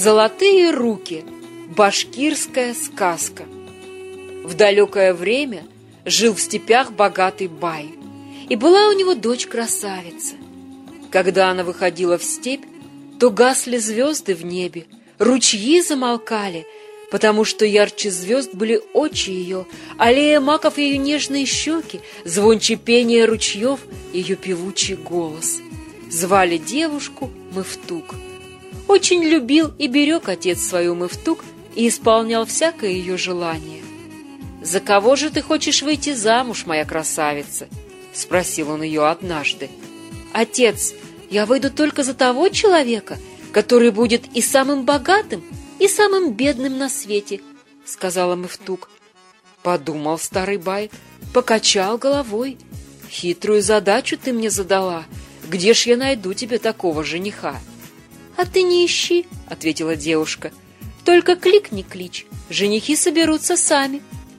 Золотые руки. Башкирская сказка. В далекое время жил в степях богатый бай, и была у него дочь-красавица. Когда она выходила в степь, то гасли звезды в небе, ручьи замолкали, потому что ярче звезд были очи ее, аллея маков ее нежные щеки, звонче пения ручьев ее певучий голос. Звали девушку Мыфтук. Очень любил и берег отец свою Мыфтук и исполнял всякое ее желание. «За кого же ты хочешь выйти замуж, моя красавица?» — спросил он ее однажды. «Отец, я выйду только за того человека, который будет и самым богатым, и самым бедным на свете», — сказала Мыфтук. Подумал старый бай, покачал головой. «Хитрую задачу ты мне задала. Где ж я найду тебе такого жениха?» «А ты не ищи», — ответила девушка. «Только кликни клич, женихи соберутся сами».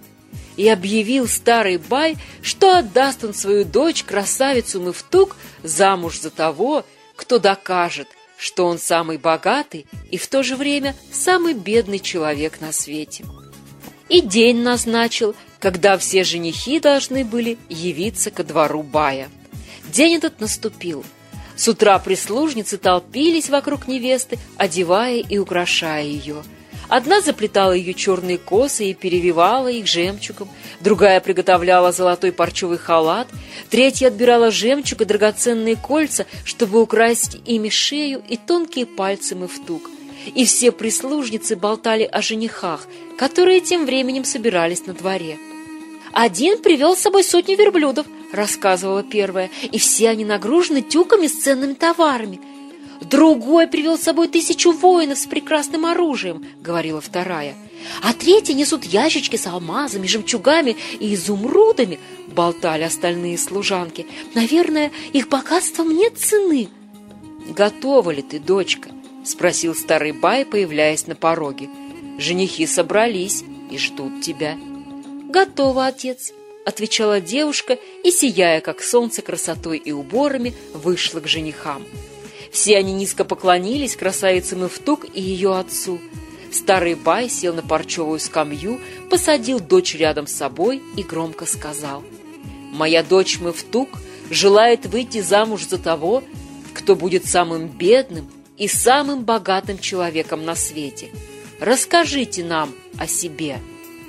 И объявил старый бай, что отдаст он свою дочь, красавицу Мыфтук, замуж за того, кто докажет, что он самый богатый и в то же время самый бедный человек на свете. И день назначил, когда все женихи должны были явиться ко двору бая. День этот наступил. С утра прислужницы толпились вокруг невесты, одевая и украшая ее. Одна заплетала ее черные косы и перевивала их жемчугом, другая приготовляла золотой парчевый халат, третья отбирала жемчуг и драгоценные кольца, чтобы украсить ими шею и тонкие пальцы Мыфтук. И все прислужницы болтали о женихах, которые тем временем собирались на дворе. «Один привел с собой 100 верблюдов», — рассказывала первая, «и все они нагружены тюками с ценными товарами». «Другой привел с собой 1000 воинов с прекрасным оружием», — говорила вторая. «А третьи несут ящички с алмазами, жемчугами и изумрудами», — болтали остальные служанки. «Наверное, их богатствам нет цены». «Готова ли ты, дочка?» — спросил старый бай, появляясь на пороге. «Женихи собрались и ждут тебя». «Готова, отец», — отвечала девушка и, сияя как солнце красотой и уборами, вышла к женихам. Все они низко поклонились красавице Мыфтук и ее отцу. Старый бай сел на парчевую скамью, посадил дочь рядом с собой и громко сказал: «Моя дочь Мыфтук желает выйти замуж за того, кто будет самым бедным и самым богатым человеком на свете. Расскажите нам о себе».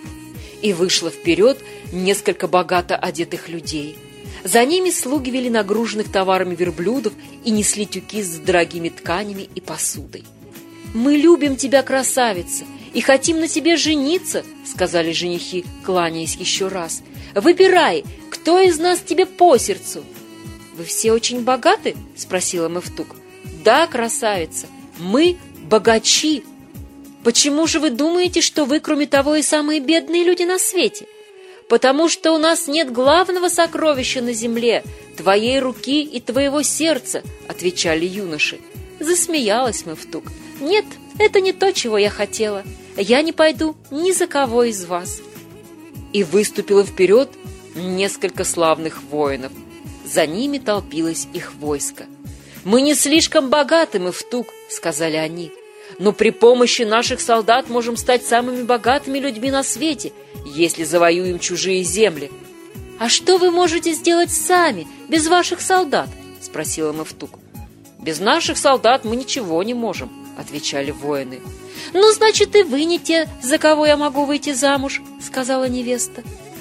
И вышло вперед несколько богато одетых людей. За ними слуги вели нагруженных товарами верблюдов и несли тюки с дорогими тканями и посудой. «Мы любим тебя, красавица, и хотим на тебе жениться», — сказали женихи, кланяясь еще раз. «Выбирай, кто из нас тебе по сердцу». «Вы все очень богаты?» — спросила Мыфтук. «Да, красавица, мы богачи». «Почему же вы думаете, что вы, кроме того, и самые бедные люди на свете?» «Потому что у нас нет главного сокровища на земле, твоей руки и твоего сердца», — отвечали юноши. Засмеялась Мыфтук. «Нет, это не то, чего я хотела. Я не пойду ни за кого из вас». И выступило вперед несколько славных воинов. За ними толпилось их войско. «Мы не слишком богаты, Мыфтук», — сказали они, «но при помощи наших солдат можем стать самыми богатыми людьми на свете, если завоюем чужие земли». «А что вы можете сделать сами, без ваших солдат?» — спросила Мыфтук. «Без наших солдат мы ничего не можем», — отвечали воины. «Ну, значит, и вы не те, за кого я могу выйти замуж», — сказала невеста.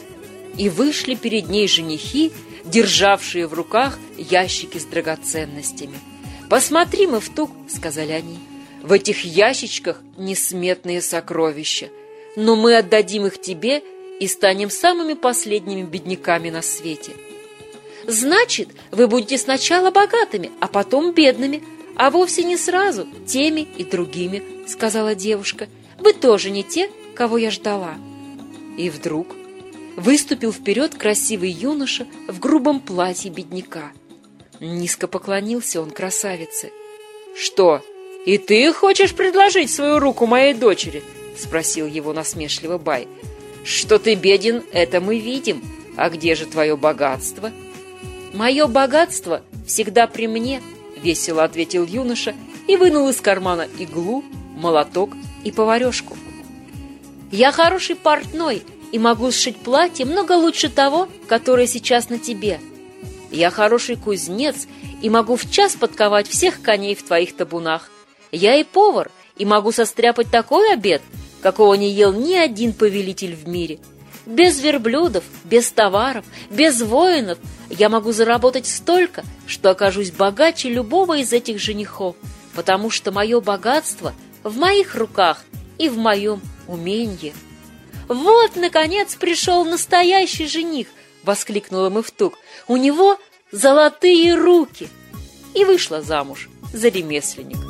И вышли перед ней женихи, державшие в руках ящики с драгоценностями. «Посмотри, Мыфтук», — сказали они, — «в этих ящичках несметные сокровища, но мы отдадим их тебе и станем самыми последними бедняками на свете». «Значит, вы будете сначала богатыми, а потом бедными, а вовсе не сразу теми и другими», — сказала девушка. «Вы тоже не те, кого я ждала». И вдруг выступил вперед красивый юноша в грубом платье бедняка. Низко поклонился он красавице. «Что, и ты хочешь предложить свою руку моей дочери?» — спросил его насмешливо бай. «Что ты беден, это мы видим. А где же твое богатство?» «Мое богатство всегда при мне», — весело ответил юноша и вынул из кармана иглу, молоток и поварешку. Я хороший портной и могу сшить платье много лучше того, которое сейчас на тебе. Я хороший кузнец и могу в час подковать всех коней в твоих табунах. Я и повар, и могу состряпать такой обед, какого не ел ни один повелитель в мире. Без верблюдов, без товаров, без воинов я могу заработать столько, что окажусь богаче любого из этих женихов, потому что мое богатство в моих руках и в моем уменье. «Вот, наконец, пришел настоящий жених!» — воскликнула Мывтук. «У него золотые руки!» И вышла замуж за ремесленника.